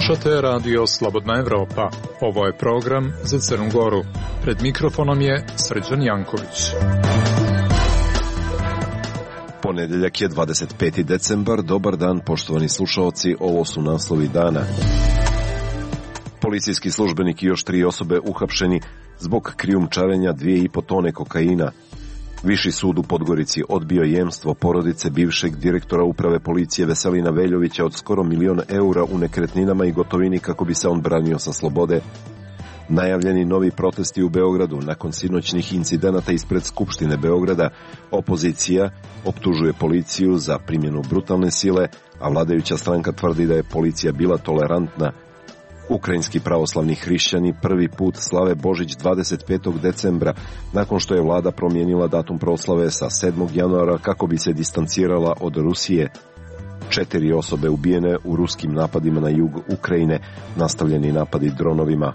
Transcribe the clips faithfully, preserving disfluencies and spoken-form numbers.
Slušate radio Slobodna Evropa. Ovo je program za Crnu Goru. Pred mikrofonom je Srđan Janković. Ponedeljak je dvadeset peti decembar. Dobar dan, poštovani slušaoci. Ovo su naslovi dana. Policijski službenik i još tri osobe uhapšeni zbog krijumčarenja dvije i po tone kokaina. Viši sud u Podgorici odbio jemstvo porodice bivšeg direktora uprave policije Veselina Veljovića od skoro milion eura u nekretninama i gotovini kako bi se on branio sa slobode. Najavljeni novi protesti u Beogradu nakon sinoćnih incidenata ispred Skupštine Beograda. Opozicija optužuje policiju za primjenu brutalne sile, a vladajuća stranka tvrdi da je policija bila tolerantna. Ukrajinski pravoslavni hrišćani prvi put slave Božić dvadeset petog decembra, nakon što je vlada promijenila datum proslave sa sedmog januara kako bi se distancirala od Rusije. Četiri osobe ubijene u ruskim napadima na jug Ukrajine, nastavljeni napadi dronovima.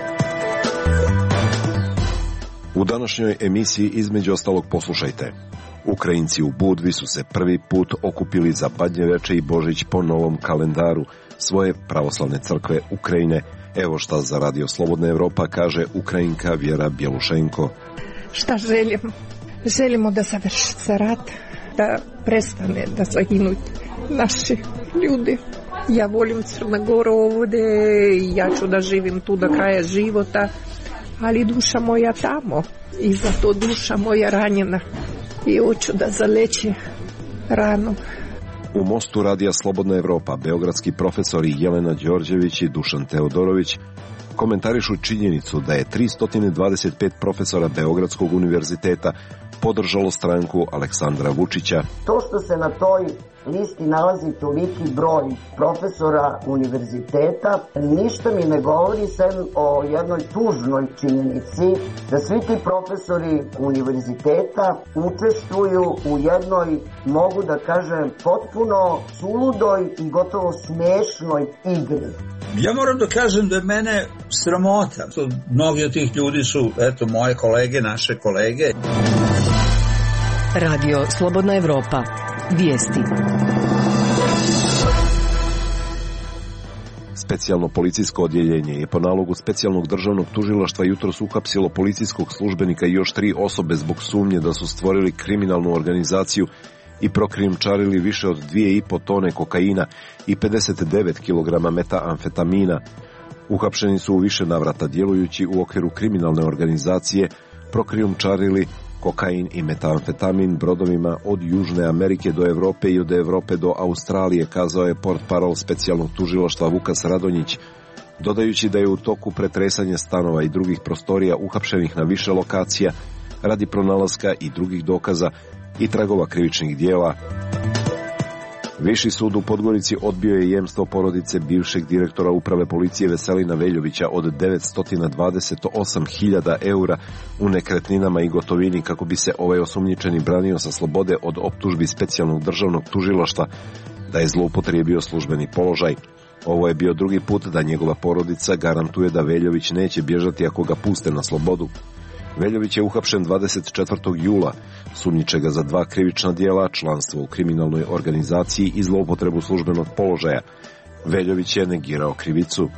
U današnjoj emisiji između ostalog poslušajte. Ukrajinci u Budvi su se prvi put okupili za Badnjeveče i Božić po novom kalendaru svoje pravoslavne crkve Ukrajine. Evo šta za radio Slobodna Evropa kaže Ukrajinka Vjera Bjelušenko. Šta želimo? Želimo da završi se rat, da prestane da zaginu naši ljudi. Ja volim Crnu Goru ovdje, ja ću da živim tu do kraja života, ali duša moja tamo i zato duša moja ranjena i hoću da zaleči ranu. U mostu radija Slobodna Evropa beogradski profesori Jelena Đorđević i Dušan Teodorović komentarišu činjenicu da je tristo dvadeset pet profesora Beogradskog univerziteta podržalo stranku Aleksandra Vučića. To što se na toj listi nalazi toliki broj profesora univerziteta ništa mi ne govori sem o jednoj tužnoj činjenici da svi ti profesori univerziteta učestvuju u jednoj, mogu da kažem, potpuno suludoj i gotovo smešnoj igri. Ja moram da kažem da je mene sramota. Mnogi od tih ljudi su, eto, moje kolege, naše kolege. Radio Slobodna Evropa. Vijesti. Specijalno policijsko odjeljenje je po nalogu specijalnog državnog tužilaštva jutros uhapsilo policijskog službenika i još tri osobe zbog sumnje da su stvorili kriminalnu organizaciju i prokrijumčarili više od dvije i po tone kokaina i pedeset devet kilograma metamfetamina. Uhapšeni su u više navrata djelujući u okviru kriminalne organizacije prokrijumčarili kokain i metamfetamin brodovima od Južne Amerike do Evrope i od Evrope do Australije, kazao je portparol specijalnog tužilaštva Vukas Radonjić, dodajući da je u toku pretresanja stanova i drugih prostorija uhapšenih na više lokacija radi pronalaska i drugih dokaza i tragova krivičnih dijela. Viši sud u Podgorici odbio je jemstvo porodice bivšeg direktora uprave policije Veselina Veljovića od devetsto dvadeset osam hiljada eura u nekretninama i gotovini kako bi se ovaj osumnjičeni branio sa slobode od optužbi specijalnog državnog tužilaštva da je zloupotrijebio službeni položaj. Ovo je bio drugi put da njegova porodica garantuje da Veljović neće bježati ako ga puste na slobodu. Veljović je uhapšen dvadeset četvrtog jula, sumnjiče ga za dva krivična djela, članstvo u kriminalnoj organizaciji i zloupotrebu službenog položaja. Veljović je negirao krivicu.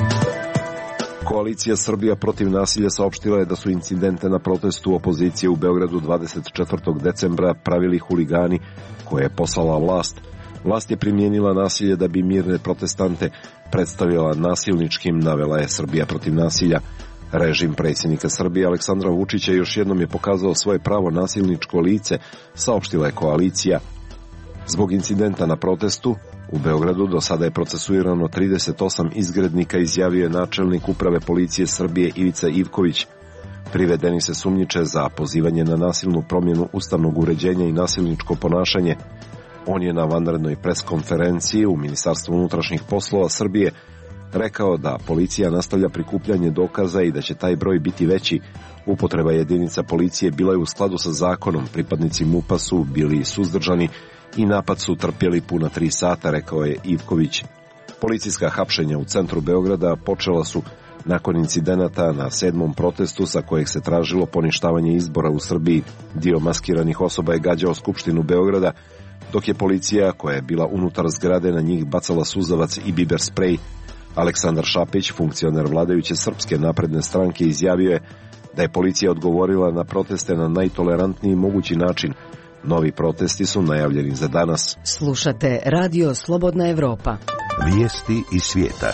Koalicija Srbija protiv nasilja saopštila je da su incidente na protestu opozicije u Beogradu dvadeset četvrtog decembra pravili huligani koje je poslala vlast. Vlast je primijenila nasilje da bi mirne protestante predstavila nasilničkim, navela je Srbija protiv nasilja. Režim predsjednika Srbije Aleksandra Vučića još jednom je pokazao svoje pravo nasilničko lice, saopštila je koalicija. Zbog incidenta na protestu u Beogradu do sada je procesuirano trideset osam izgrednika, izjavio je načelnik uprave policije Srbije Ivica Ivković. Privedeni se sumnjiče za pozivanje na nasilnu promjenu ustavnog uređenja i nasilničko ponašanje. On je na vanrednoj preskonferenciji u Ministarstvu unutrašnjih poslova Srbije rekao da policija nastavlja prikupljanje dokaza i da će taj broj biti veći. Upotreba jedinica policije bila je u skladu sa zakonom, pripadnici MUP-a su bili suzdržani i napad su trpjeli puna tri sata, rekao je Ivković. Policijska hapšenja u centru Beograda počela su nakon incidenata na sedmom protestu sa kojeg se tražilo poništavanje izbora u Srbiji. Dio maskiranih osoba je gađao Skupštinu Beograda, dok je policija, koja je bila unutar zgrade, na njih bacala suzavac i biber sprej, Aleksandar Šapić, funkcioner vladajuće Srpske napredne stranke, izjavio je da je policija odgovorila na proteste na najtolerantniji mogući način. Novi protesti su najavljeni za danas. Slušate Radio Slobodna Evropa. Vijesti iz svijeta.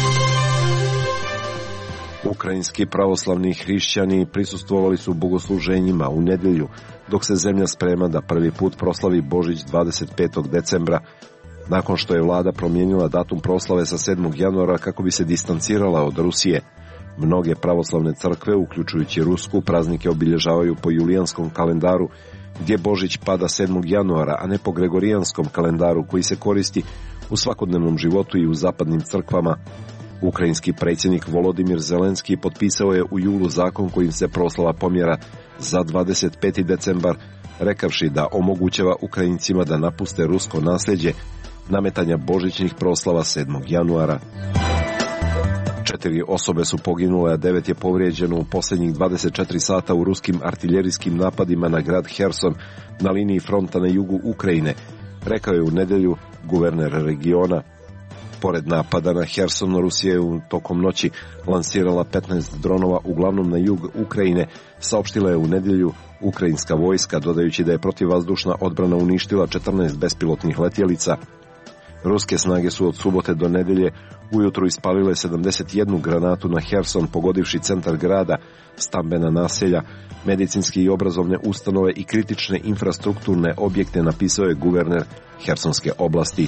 Ukrajinski pravoslavni hrišćani prisustvovali su bogosluženjima u nedjelju, dok se zemlja sprema da prvi put proslavi Božić dvadeset petog decembra, nakon što je vlada promijenila datum proslave sa sedmog januara kako bi se distancirala od Rusije. Mnoge pravoslavne crkve, uključujući rusku, praznike obilježavaju po julijanskom kalendaru, gdje Božić pada sedmog januara, a ne po gregorijanskom kalendaru koji se koristi u svakodnevnom životu i u zapadnim crkvama. Ukrajinski predsjednik Volodimir Zelenski potpisao je u julu zakon kojim se proslava pomjera za dvadeset peti decembar, rekavši da omogućava Ukrajincima da napuste rusko nasljeđe nametanja božićnih proslava sedmog januara. Četiri osobe su poginule, a devet je povrijeđeno u posljednjih dvadeset četiri sata u ruskim artiljerijskim napadima na grad Herson na liniji fronta na jugu Ukrajine, rekao je u nedjelju guverner regiona. Pored napada na Herson, Rusija je u tokom noći lansirala petnaest dronova, uglavnom na jug Ukrajine, saopštila je u nedjelju ukrajinska vojska, dodajući da je protivvazdušna odbrana uništila četrnaest bespilotnih letjelica. Ruske snage su od subote do nedjelje ujutru ispalile sedamdeset jednu granatu na Herson, pogodivši centar grada, stambena naselja, medicinske i obrazovne ustanove i kritične infrastrukturne objekte, napisao je guverner Hersonske oblasti.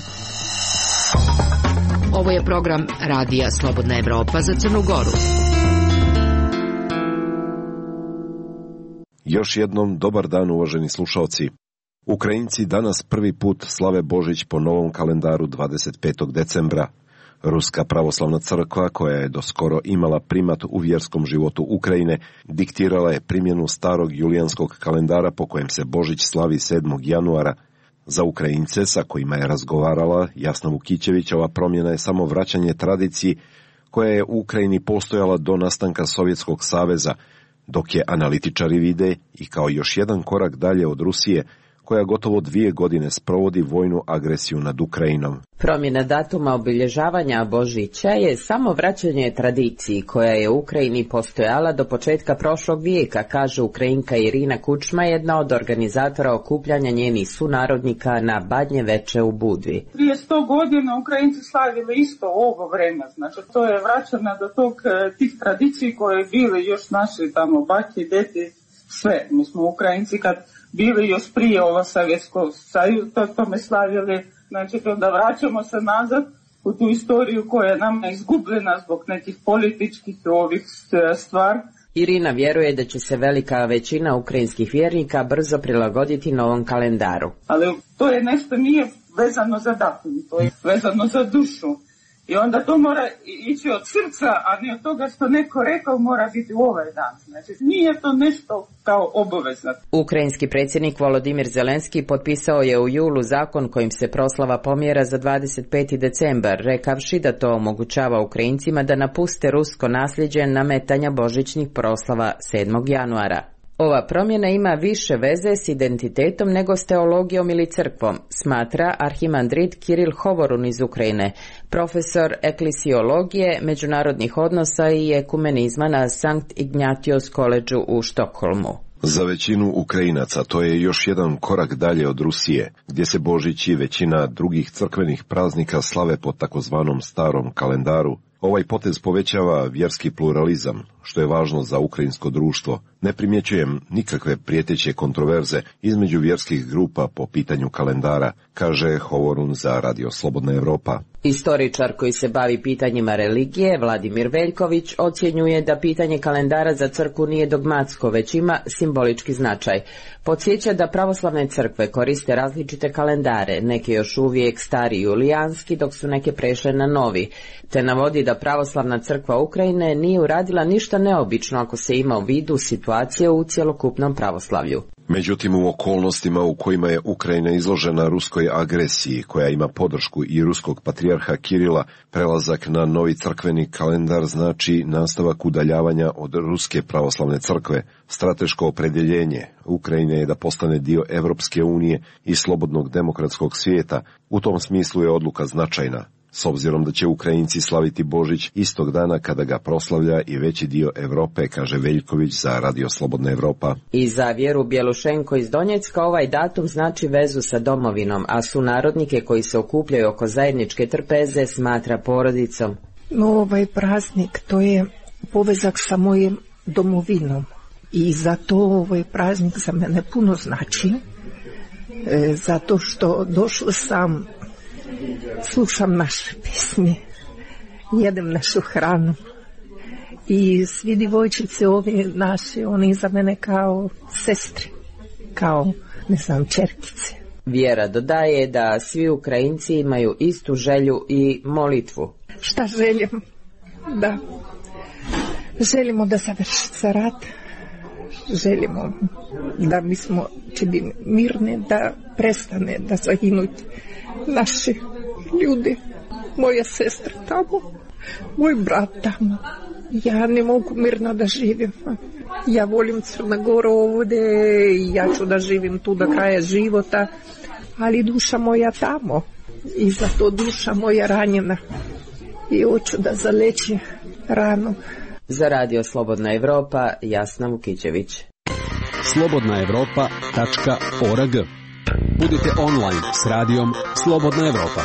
Ovo je program Radija Slobodna Evropa za Crnu Goru. Još jednom dobar dan, uvaženi slušalci. Ukrajinci danas prvi put slave Božić po novom kalendaru dvadeset petog decembra. Ruska pravoslavna crkva, koja je doskoro imala primat u vjerskom životu Ukrajine, diktirala je primjenu starog julijanskog kalendara po kojem se Božić slavi sedmog januara. Za Ukrajince sa kojima je razgovarala Jasna Vukićević, ova promjena je samo vraćanje tradiciji koja je u Ukrajini postojala do nastanka Sovjetskog saveza, dok je analitičari vide i kao još jedan korak dalje od Rusije, koja gotovo dvije godine sprovodi vojnu agresiju nad Ukrajinom. Promjena datuma obilježavanja Božića je samo vraćanje tradiciji koja je u Ukrajini postojala do početka prošlog vijeka, kaže Ukrajinka Irina Kučma, jedna od organizatora okupljanja njenih sunarodnika na Badnje veče u Budvi. Prije sto godina Ukrajinci slavili isto ovo vreme, znači to je vraćano do tog, tih tradiciji koje je bili još naši tamo baki, deti, sve. Mi smo Ukrajinci kad bili još prije ovo Sovjetskog sajuza, to tome slavili, znači da vraćamo se nazad u tu istoriju koja je nama izgubljena zbog nekih političkih ovih stvari. Irina vjeruje da će se velika većina ukrajinskih vjernika brzo prilagoditi novom kalendaru. Ali to je nešto nije vezano za datum, to je vezano za dušu. I onda to mora ići od srca, a ne od toga što neko rekao mora biti u ovaj dan. Znači, nije to nešto kao obavezno. Ukrajinski predsjednik Volodimir Zelenski potpisao je u julu zakon kojim se proslava pomjera za dvadeset peti decembar, rekavši da to omogućava Ukrajincima da napuste rusko nasljeđe nametanja božićnih proslava sedmog januara. Ova promjena ima više veze s identitetom nego s teologijom ili crkvom, smatra arhimandrit Kiril Hovorun iz Ukrajine, profesor eklesiologije, međunarodnih odnosa i ekumenizma na Sankt Ignatius Collegeu u Štokholmu. Za većinu Ukrajinaca to je još jedan korak dalje od Rusije, gdje se Božić i većina drugih crkvenih praznika slave po takozvanom starom kalendaru. Ovaj potez povećava vjerski pluralizam, što je važno za ukrajinsko društvo. Ne primjećujem nikakve prijeteće kontroverze između vjerskih grupa po pitanju kalendara, kaže Hovorun za Radio Slobodna Evropa. Istoričar koji se bavi pitanjima religije, Vladimir Veljković, ocjenjuje da pitanje kalendara za crkvu nije dogmatsko, već ima simbolički značaj. Podsjeća da pravoslavne crkve koriste različite kalendare, neke još uvijek stari julijanski, dok su neke prešle na novi, te navodi da pravoslavna crkva Ukrajine nije uradila ništa neobično ako se ima u vidu situacije u cjelokupnom pravoslavlju. Međutim, u okolnostima u kojima je Ukrajina izložena ruskoj agresiji, koja ima podršku i ruskog patrijarha Kirila, prelazak na novi crkveni kalendar znači nastavak udaljavanja od ruske pravoslavne crkve. Strateško opredjeljenje Ukrajine je da postane dio Evropske unije i slobodnog demokratskog svijeta. U tom smislu je odluka značajna. s obzirom da će Ukrajinci slaviti Božić istog dana kada ga proslavlja i veći dio Evrope, kaže Veljković za Radio Slobodna Evropa. I za Vjeru Bjelušenko iz Donjecka ovaj datum znači vezu sa domovinom, a sunarodnike koji se okupljaju oko zajedničke trpeze smatra porodicom. No, ovaj praznik, to je povezak sa mojim domovinom i zato ovaj praznik za mene puno znači, e, zato što došla sam, slušam naše pisme, jedem našu hranu i svi divojčice ovi naši, oni za mene kao sestre, kao, ne znam, čerkice. Vjera dodaje da svi Ukrajinci imaju istu želju i molitvu. Šta želim? Da želimo da završi se rat, želimo da mi smo čini mirne, da prestane da zaginuti naši ljudi, moja sestra tamo, moj brat tamo. Ja ne mogu mirno da živim. Ja volim Crna Gora ovdje, ja ću da živim tu do kraja života, ali duša moja tamo i zato duša moja ranjena i hoću da zaleči ranu. Za Radio Slobodna Evropa, Jasna Vukićević. slobodna evropa tačka org. Budite online s radijom Slobodna Evropa.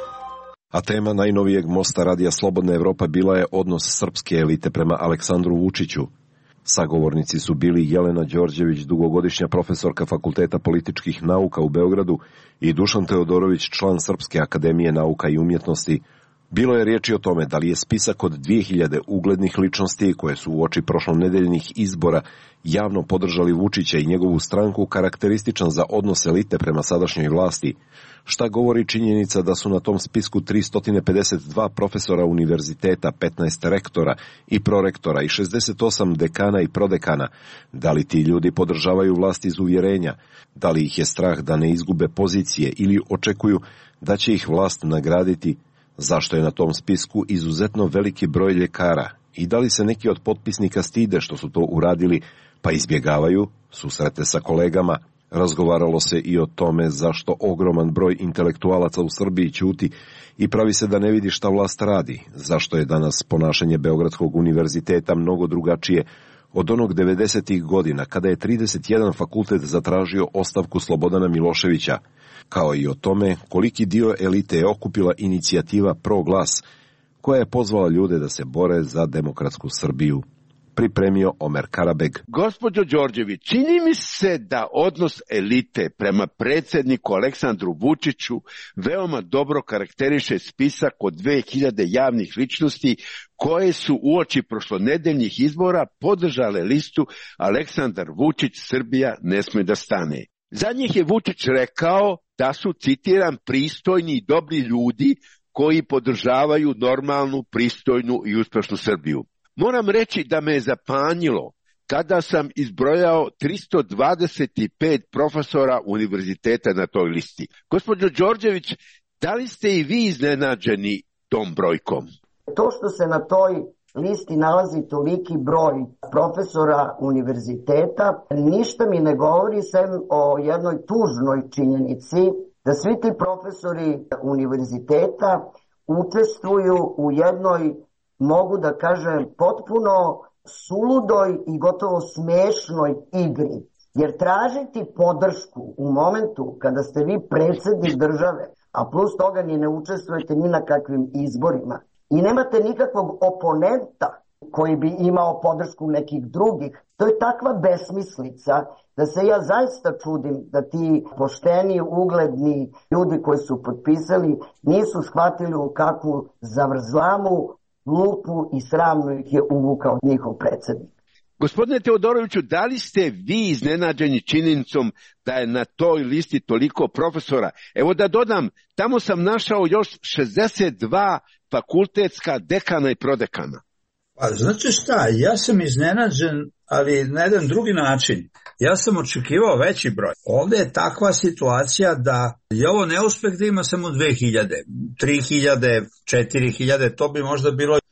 A tema najnovijeg mosta Radija Slobodna Evropa bila je odnos srpske elite prema Aleksandru Vučiću. Sagovornici su bili Jelena Đorđević, dugogodišnja profesorka Fakulteta političkih nauka u Beogradu, i Dušan Teodorović, član Srpske akademije nauka i umjetnosti. Bilo je riječi o tome da li je spisak od dvije hiljade uglednih ličnosti koje su uoči prošlonedeljnih izbora javno podržali Vučića i njegovu stranku karakterističan za odnos elite prema sadašnjoj vlasti. Šta govori činjenica da su na tom spisku tristo pedeset dva profesora univerziteta, petnaest rektora i prorektora i šezdeset osam dekana i prodekana? Da li ti ljudi podržavaju vlast iz uvjerenja? Da li ih je strah da ne izgube pozicije ili očekuju da će ih vlast nagraditi? Zašto je na tom spisku izuzetno veliki broj ljekara? I da li se neki od potpisnika stide što su to uradili, pa izbjegavaju susrete sa kolegama? Razgovaralo se i o tome zašto ogroman broj intelektualaca u Srbiji ćuti i pravi se da ne vidi šta vlast radi. Zašto je danas ponašanje Beogradskog univerziteta mnogo drugačije od onog devedesetih godina, kada je trideset jedan fakultet zatražio ostavku Slobodana Miloševića, kao i o tome koliki dio elite je okupila inicijativa Pro Glas, koja je pozvala ljude da se bore za demokratsku Srbiju. Pripremio Omer Karabeg. Gospođo Đorđević, čini mi se da odnos elite prema predsjedniku Aleksandru Vučiću veoma dobro karakteriše spisak od dve hiljade javnih ličnosti koje su uoči prošlonedeljnih izbora podržale listu Aleksandar Vučić, Srbija ne sme da stane. Za njih je Vučić rekao da su, citiram, pristojni i dobri ljudi koji podržavaju normalnu, pristojnu i uspešnu Srbiju. Moram reći da me je zapanjilo kada sam izbrojao tristo dvadeset pet profesora univerziteta na toj listi. Gospođo Đorđević, da li ste i vi iznenađeni tom brojkom? To što se na toj listi nalazi toliki broj profesora univerziteta, ništa mi ne govori sem o jednoj tužnoj činjenici da svi ti profesori univerziteta učestvuju u jednoj, mogu da kažem, potpuno suludoj i gotovo smešnoj igri. Jer tražiti podršku u momentu kada ste vi predsjednik države, a plus toga ni ne učestvujete ni na kakvim izborima i nemate nikakvog oponenta koji bi imao podršku nekih drugih, to je takva besmislica da se ja zaista čudim da ti pošteni, ugledni ljudi koji su potpisali nisu shvatili u kakvu zavrzlamu, lupu i sramnu ih je uvukao njihov predsjednik. Gospodine Teodoroviću, da li ste vi iznenađeni činjenicom da je na toj listi toliko profesora? Evo da dodam, tamo sam našao još šezdeset dva fakultetska dekana i prodekana. Pa znači šta, ja sam iznenađen, ali na jedan drugi način. Ja sam očekivao veći broj. Ovdje je takva situacija da je ovo neuspeh da ima samo dve hiljade, tri hiljade, četiri hiljade, to bi možda bilo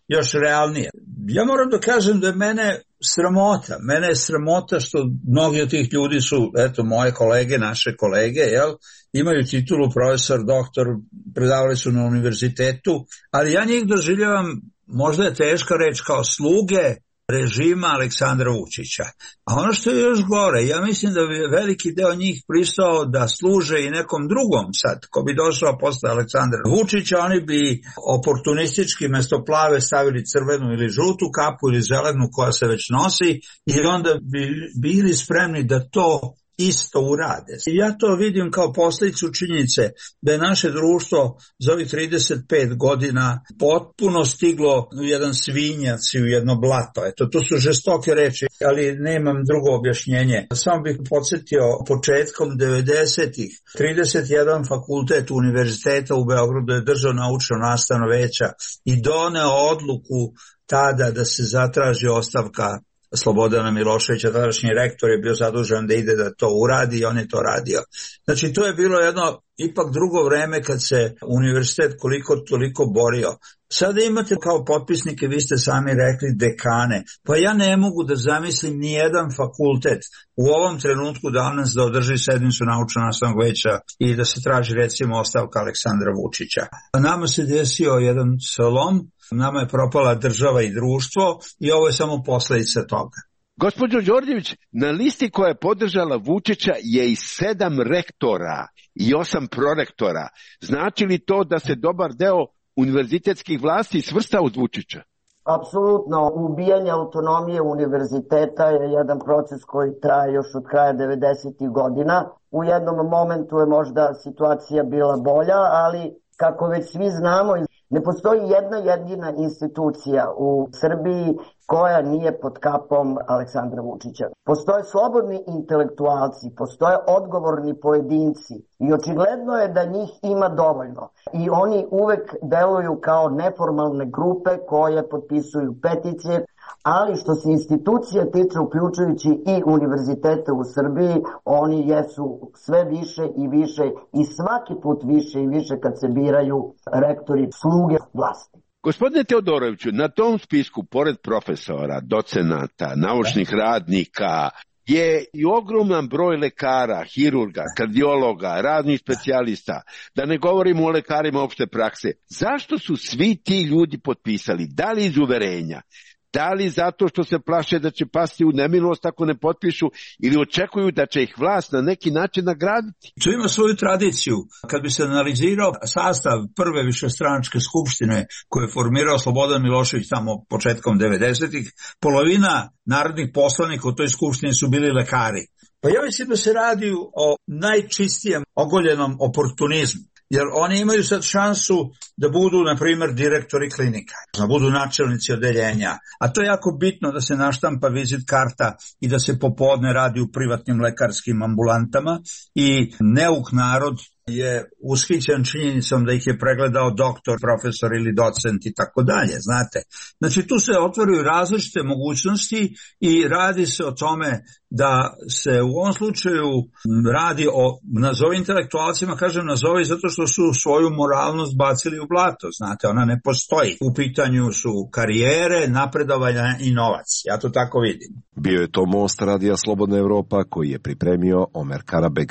još realnije. Ja moram da kažem da je mene sramota. Mene je sramota što mnogi od tih ljudi su, eto, moje kolege, naše kolege, jel, imaju titulu profesor, doktor, predavali su na univerzitetu, ali ja njih doživljavam, možda je teška reč, kao sluge režima Aleksandra Vučića. A ono što je još gore, ja mislim da bi veliki deo njih pristao da služe i nekom drugom sad, ko bi došao posle Aleksandra Vučića, oni bi oportunistički mesto plave stavili crvenu ili žutu kapu ili zelenu koja se već nosi i onda bi bili spremni da to isto urade. Ja to vidim kao posljedicu činjenice da je naše društvo za ovih trideset pet godina potpuno stiglo u jedan svinjac i u jedno blato. Eto, to su žestoke reči, ali nemam drugo objašnjenje. Samo bih podsjetio, početkom devedesetih trideset jedan fakultet univerziteta u Beogradu je držao naučno-nastavno veća i doneo odluku tada da se zatraži ostavka Slobodana Miloševića, tadašnji rektor je bio zadužen da ide da to uradi i on je to radio. Znači to je bilo jedno ipak drugo vreme kad se univerzitet koliko toliko borio. Sada imate kao potpisnike, vi ste sami rekli, dekane. Pa ja ne mogu da zamislim ni jedan fakultet u ovom trenutku danas da održi sednicu naučno-nastavnog veća i da se traži recimo ostavka Aleksandra Vučića. A nama se desio jedan slom, nama je propala država i društvo i ovo je samo posledica toga. Gospođo Đorđević, na listi koja je podržala Vučića je i sedam rektora i osam prorektora. Znači li to da se dobar deo univerzitetskih vlasti svrsta uz Vučića? Apsolutno, ubijanje autonomije univerziteta je jedan proces koji traje još od kraja devedesetih godina. U jednom momentu je možda situacija bila bolja, ali kako već svi znamo, ne postoji jedna jedina institucija u Srbiji koja nije pod kapom Aleksandra Vučića. Postoje slobodni intelektualci, postoje odgovorni pojedinci i očigledno je da njih ima dovoljno. I oni uvek deluju kao neformalne grupe koje potpisuju peticije, ali što se institucija tiče, uključujući i univerzitete u Srbiji, oni jesu sve više i više i svaki put više i više kad se biraju rektori sluge vlasti. Gospodine Teodoroviću, na tom spisku, pored profesora, docenata, naučnih radnika, je i ogroman broj lekara, hirurga, kardiologa, raznih specijalista, da ne govorimo o lekarima opšte prakse. Zašto su svi ti ljudi potpisali? Da li iz uverenja? Da li zato što se plaše da će pasti u nemilost ako ne potpišu ili očekuju da će ih vlast na neki način nagraditi? To ima svoju tradiciju. Kad bi se analizirao sastav prve višestranačke skupštine koje je formirao Slobodan Milošević tamo početkom devedesetih, polovina narodnih poslanika u toj skupštini su bili lekari. Pa ja mislim da se radi o najčistijem ogoljenom oportunizmu. Jer oni imaju sad šansu da budu, na primjer, direktori klinika, da budu načelnici odeljenja. A to je jako bitno da se naštampa vizit karta i da se popodne radi u privatnim lekarskim ambulantama i neuk narod je ushićen činjenicom da ih je pregledao doktor, profesor ili docent i tako dalje, znate. Znači tu se otvaraju različite mogućnosti i radi se o tome da se u ovom slučaju radi o, nazovi intelektualcima, kažem nazovi zato što su svoju moralnost bacili u blato, znate, ona ne postoji. U pitanju su karijere, napredovanja i novac, ja to tako vidim. Bio je to Most Radija Slobodna Evropa koji je pripremio Omer Karabeg.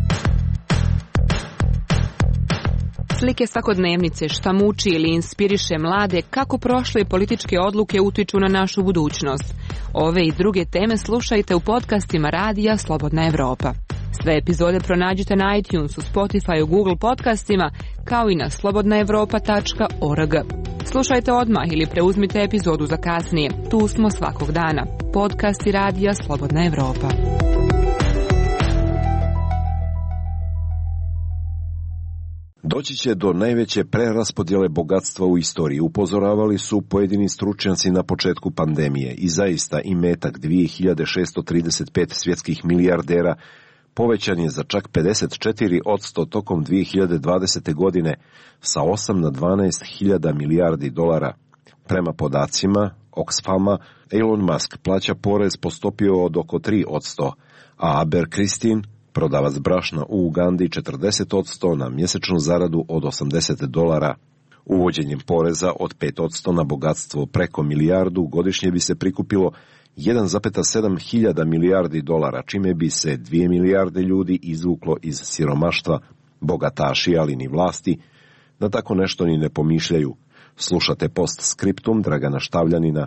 Slike svakodnevnice, šta muči ili inspiriše mlade, kako prošle političke odluke utiču na našu budućnost. Ove i druge teme slušajte u podcastima Radija Slobodna Evropa. Sve epizode pronađite na iTunesu, Spotify, Google podcastima, kao i na slobodna evropa tačka org. Slušajte odmah ili preuzmite epizodu za kasnije. Tu smo svakog dana. Podcasti Radija Slobodna Evropa. Doći će do najveće preraspodjele bogatstva u istoriji, upozoravali su pojedini stručnjaci na početku pandemije i zaista imetak dve hiljade šessto trideset pet svjetskih milijardera povećan je za čak pedeset četiri posto tokom dve hiljade dvadesete. godine sa osam na dvanaest hiljada milijardi dolara. Prema podacima Oxfama, Elon Musk plaća porez po stopi od oko tri posto, a Abercristin, prodavac brašna u Ugandi, četrdeset posto na mjesečnu zaradu od osamdeset dolara. Uvođenjem poreza od pet posto na bogatstvo preko milijardu godišnje bi se prikupilo jedan zarez sedam hiljada milijardi dolara, čime bi se dvije milijarde ljudi izvuklo iz siromaštva. Bogataši, ali ni vlasti, na tako nešto ni ne pomišljaju. Slušate postskriptum Dragana Štavljanina.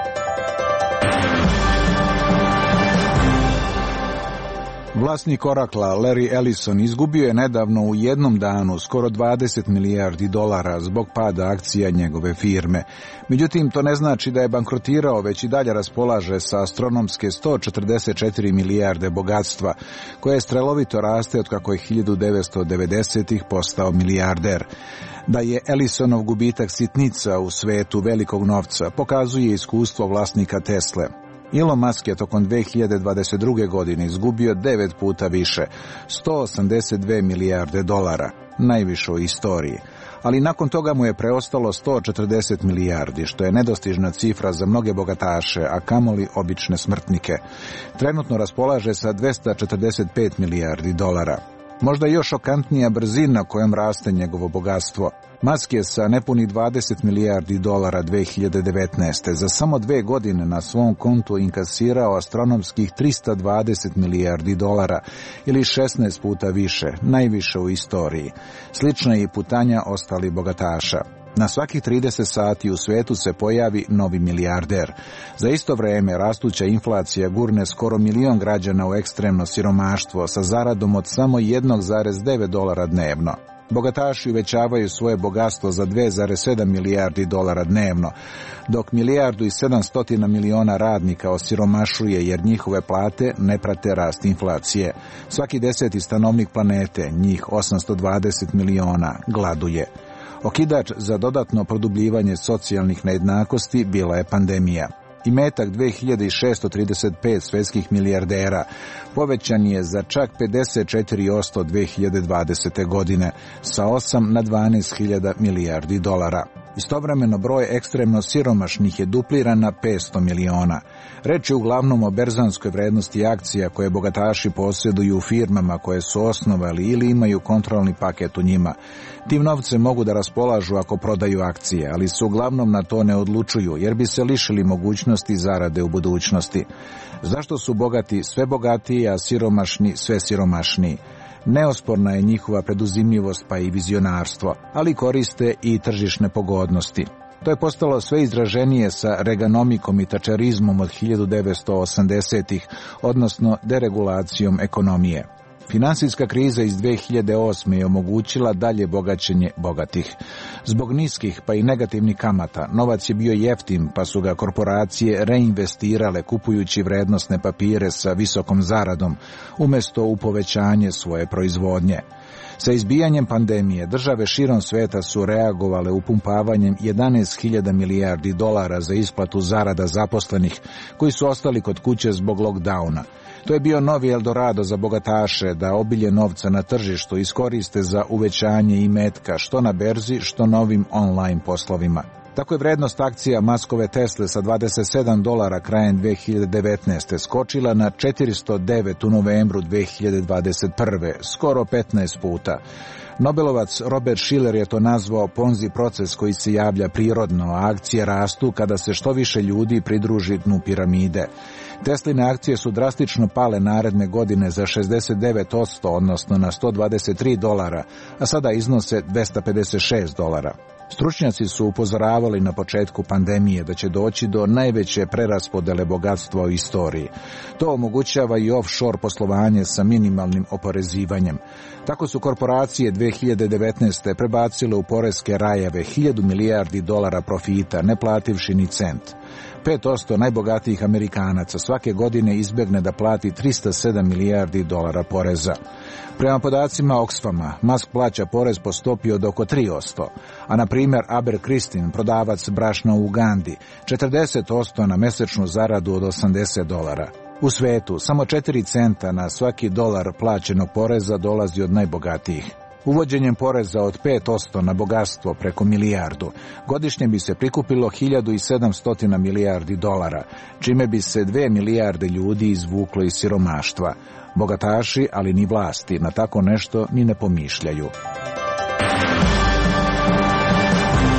Vlasnik Oracla Larry Ellison izgubio je nedavno u jednom danu skoro dvadeset milijardi dolara zbog pada akcija njegove firme. Međutim, to ne znači da je bankrotirao, već i dalje raspolaže sa astronomske sto četrdeset četiri milijarde bogatstva, koje strelovito raste od kako je hiljadu devetsto devedesetih postao milijarder. Da je Ellisonov gubitak sitnica u svetu velikog novca pokazuje iskustvo vlasnika Tesle. Elon Musk je tokom dve hiljade dvadeset druge. godine izgubio devet puta više, sto osamdeset dve milijarde dolara, najviše u istoriji. Ali nakon toga mu je preostalo sto četrdeset milijardi, što je nedostižna cifra za mnoge bogataše, a kamoli obične smrtnike. Trenutno raspolaže sa dvesta četrdeset pet milijardi dolara. Možda još šokantnija brzina kojom raste njegovo bogatstvo. Musk je sa nepunih dvadeset milijardi dolara dve hiljade devetnaeste. za samo dve godine na svom kontu inkasirao astronomskih trista dvadeset milijardi dolara ili šesnaest puta više, najviše u istoriji. Slična je i putanja ostalih bogataša. Na svakih trideset sati u svetu se pojavi novi milijarder. Za isto vreme rastuća inflacija gurne skoro milion građana u ekstremno siromaštvo sa zaradom od samo jedan zarez devet dolara dnevno. Bogataši uvećavaju svoje bogatstvo za dva zarez sedam milijardi dolara dnevno, dok milijardu i sedamsto miliona radnika osiromašuje jer njihove plate ne prate rast inflacije. Svaki deseti stanovnik planete, njih osamsto dvadeset miliona, gladuje. Okidač za dodatno produbljivanje socijalnih nejednakosti bila je pandemija. Imetak dve hiljade šeststo trideset pet svetskih milijardera povećan je za čak pedeset četiri posto dve hiljade dvadesete. godine, sa osam na dvanaest hiljada milijardi dolara. Istovremeno broj ekstremno siromašnih je dupliran na petsto miliona. Reč je uglavnom o berzanskoj vrednosti akcija koje bogataši posjeduju u firmama koje su osnovali ili imaju kontrolni paket u njima. Tim novcem mogu da raspolažu ako prodaju akcije, ali se uglavnom na to ne odlučuju jer bi se lišili mogućnosti zarade u budućnosti. Zašto su bogati sve bogatiji, a siromašni sve siromašniji? Neosporna je njihova preduzimljivost pa i vizionarstvo, ali koriste i tržišne pogodnosti. To je postalo sve izraženije sa reganomikom i tačerizmom od hiljadu devetsto osamdesetih, odnosno deregulacijom ekonomije. Finansijska kriza iz dve hiljade osme. je omogućila dalje bogaćenje bogatih. Zbog niskih pa i negativnih kamata, novac je bio jeftin pa su ga korporacije reinvestirale kupujući vrednosne papire sa visokom zaradom, umjesto u povećanje svoje proizvodnje. Sa izbijanjem pandemije, države širom sveta su reagovale upumpavanjem jedanaest hiljada milijardi dolara za isplatu zarada zaposlenih koji su ostali kod kuće zbog lockdowna. To je bio novi Eldorado za bogataše da obilje novca na tržištu iskoriste za uvećanje imetka što na berzi, što novim online poslovima. Tako je vrednost akcija Muskove Tesle sa dvadeset sedam dolara krajem dve hiljade devetnaeste. skočila na četiristo devet u novembru dve hiljade dvadeset prve. skoro petnaest puta. Nobelovac Robert Shiller je to nazvao Ponzi proces koji se javlja prirodno, a akcije rastu kada se što više ljudi pridruži dnu piramide. Tesline akcije su drastično pale naredne godine za šezdeset devet posto, odnosno na sto dvadeset tri dolara, a sada iznose dvesta pedeset šest dolara. Stručnjaci su upozoravali na početku pandemije da će doći do najveće preraspodele bogatstva u istoriji. To omogućava i offshore poslovanje sa minimalnim oporezivanjem. Tako su korporacije dve hiljade devetnaeste. prebacile u poreske rajeve hiljadu milijardi dolara profita, ne plativši ni cent. pet posto najbogatijih Amerikanaca svake godine izbjegne da plati trista sedam milijardi dolara poreza. Prema podacima Oxfama, Musk plaća porez po stopi od oko tri posto, a na primjer Abercristin, prodavac brašna u Ugandi, četrdeset posto na mesečnu zaradu od osamdeset dolara. U svetu, samo četiri centa na svaki dolar plaćenog poreza dolazi od najbogatijih. Uvođenjem poreza od pet posto na bogatstvo preko milijardu, godišnje bi se prikupilo hiljadu sedamsto milijardi dolara, čime bi se dve milijarde ljudi izvuklo iz siromaštva. Bogataši, ali ni vlasti, na tako nešto ni ne pomišljaju.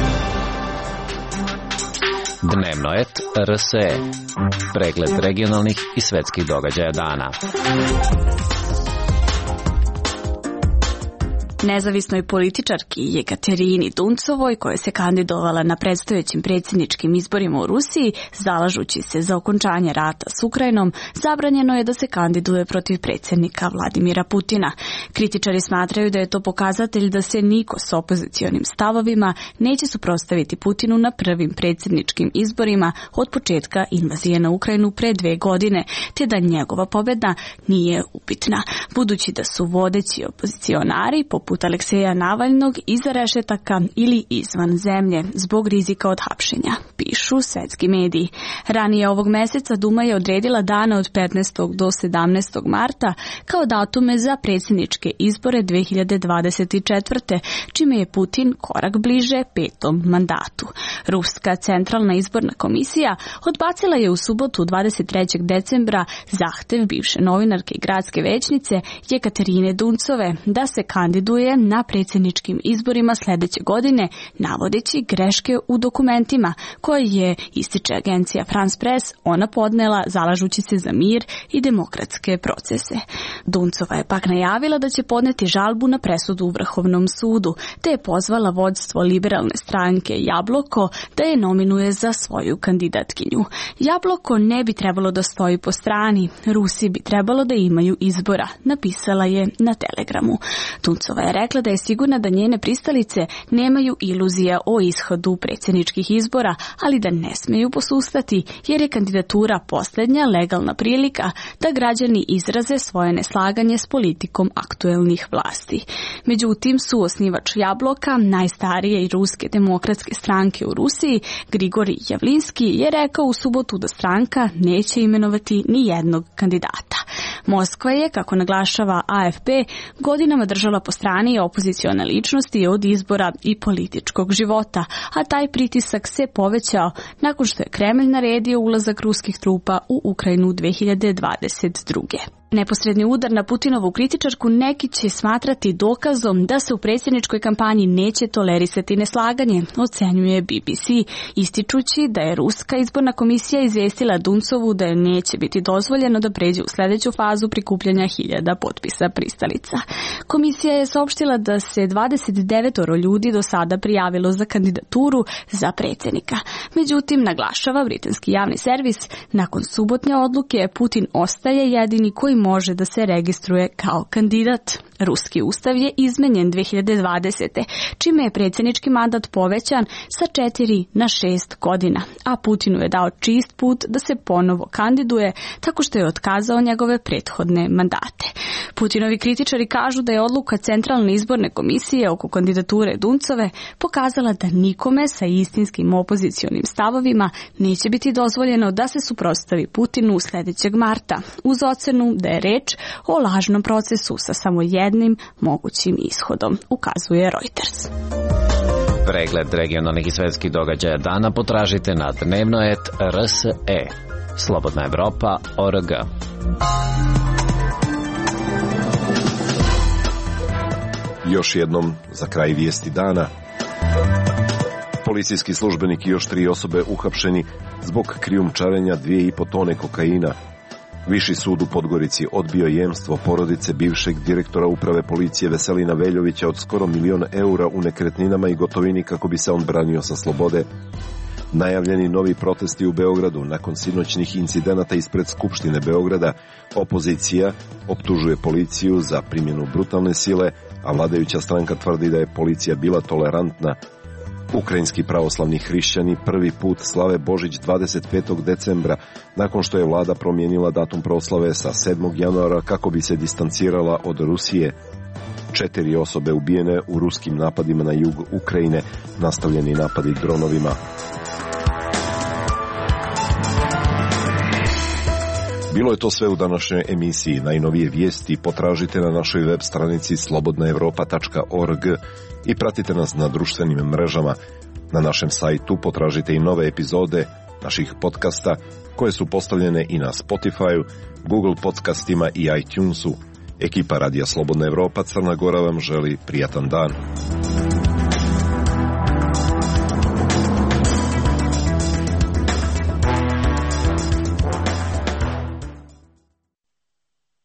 Dnevno et R S E. Pregled regionalnih i svetskih događaja dana. Nezavisnoj političarki Jekaterini Duncovoj, koja se kandidovala na predstojećim predsjedničkim izborima u Rusiji, zalažući se za okončanje rata s Ukrajinom, zabranjeno je da se kandiduje protiv predsjednika Vladimira Putina. Kritičari smatraju da je to pokazatelj da se niko s opozicionim stavovima neće suprotstaviti Putinu na prvim predsjedničkim izborima od početka invazije na Ukrajinu pre dve godine, te da njegova pobjeda nije upitna, budući da su vodeći opozicionari poput poput Alekseja Navalnog iza rešetaka ili izvan zemlje zbog rizika od hapšenja, pišu svetski mediji. Ranije ovog meseca Duma je odredila dane od petnaestog do sedamnaestog marta kao datume za predsjedničke izbore dve hiljade dvadeset četvrte. čime je Putin korak bliže petom mandatu. Ruska centralna izborna komisija odbacila je u subotu dvadeset trećeg decembra zahtev bivše novinarke i gradske većnice Jekaterine Duncove da se kandiduje na predsjedničkim izborima sljedeće godine, navodeći greške u dokumentima koje je, ističe agencija France Press, ona podnela zalažući se za mir i demokratske procese. Duncova je pak najavila da će podneti žalbu na presudu u Vrhovnom sudu, te je pozvala vodstvo liberalne stranke Jabloko da je nominuje za svoju kandidatkinju. Jabloko ne bi trebalo da stoji po strani, Rusi bi trebalo da imaju izbora, napisala je na Telegramu. Duncova je rekla da je sigurna da njene pristalice nemaju iluzija o ishodu predsjedničkih izbora, ali da ne smeju posustati, jer je kandidatura posljednja legalna prilika da građani izraze svoje neslaganje s politikom aktuelnih vlasti. Međutim, suosnivač Jabloka, najstarije i ruske demokratske stranke u Rusiji, Grigorij Javlinski, je rekao u subotu da stranka neće imenovati ni jednog kandidata. Moskva je, kako naglašava A F P, godinama držala po strani opozicione ličnosti od izbora i političkog života, a taj pritisak se povećao nakon što je Kremlj naredio ulazak ruskih trupa u Ukrajinu dve hiljade dvadeset druge. Neposredni udar na Putinovu kritičarku neki će smatrati dokazom da se u predsjedničkoj kampanji neće tolerisati neslaganje, ocenjuje B B C, ističući da je Ruska izborna komisija izvestila Duncovu da je neće biti dozvoljeno da pređe u sljedeću fazu prikupljanja hiljada potpisa pristalica. Komisija je saopštila da se dvadeset devet ljudi do sada prijavilo za kandidaturu za predsjednika. Međutim, naglašava britanski javni servis, nakon subotnje odluke Putin ostaje jedini koji može da se registruje kao kandidat. Ruski ustav je izmenjen dve hiljade dvadesete. čime je predsjednički mandat povećan sa četiri na šest godina, a Putinu je dao čist put da se ponovo kandiduje tako što je otkazao njegove prethodne mandate. Putinovi kritičari kažu da je odluka Centralne izborne komisije oko kandidature Duncove pokazala da nikome sa istinskim opozicionim stavovima neće biti dozvoljeno da se suprotstavi Putinu sljedećeg marta, uz ocenu da je reč o lažnom procesu sa samo jednim mogućim ishodom, ukazuje Reuters. Pregled regionalnih i svetskih događaja dana potražite na dnevno et R S E. Slobodna Evropa O R G. Još jednom za kraj vijesti dana. Policijski službenik i još tri osobe uhapšeni zbog krijumčarenja dvije i po tone kokaina. Viši sud u Podgorici odbio jemstvo porodice bivšeg direktora uprave policije Veselina Veljovića od skoro milion eura u nekretninama i gotovini kako bi se on branio sa slobode. Najavljeni novi protesti u Beogradu nakon sinoćnih incidenata ispred Skupštine Beograda, opozicija optužuje policiju za primjenu brutalne sile, a vladajuća stranka tvrdi da je policija bila tolerantna. Ukrajinski pravoslavni hrišćani prvi put slave Božić dvadeset petog decembra, nakon što je vlada promijenila datum proslave sa sedmog januara kako bi se distancirala od Rusije. Četiri osobe ubijene u ruskim napadima na jug Ukrajine, nastavljeni napadi dronovima. Bilo je to sve u današnjoj emisiji. Najnovije vijesti potražite na našoj web stranici slobodna evropa tačka org i pratite nas na društvenim mrežama. Na našem sajtu potražite i nove epizode naših podcasta koje su postavljene i na Spotify, Google podcastima i iTunesu. Ekipa Radija Slobodna Evropa Crna Gora vam želi prijatan dan.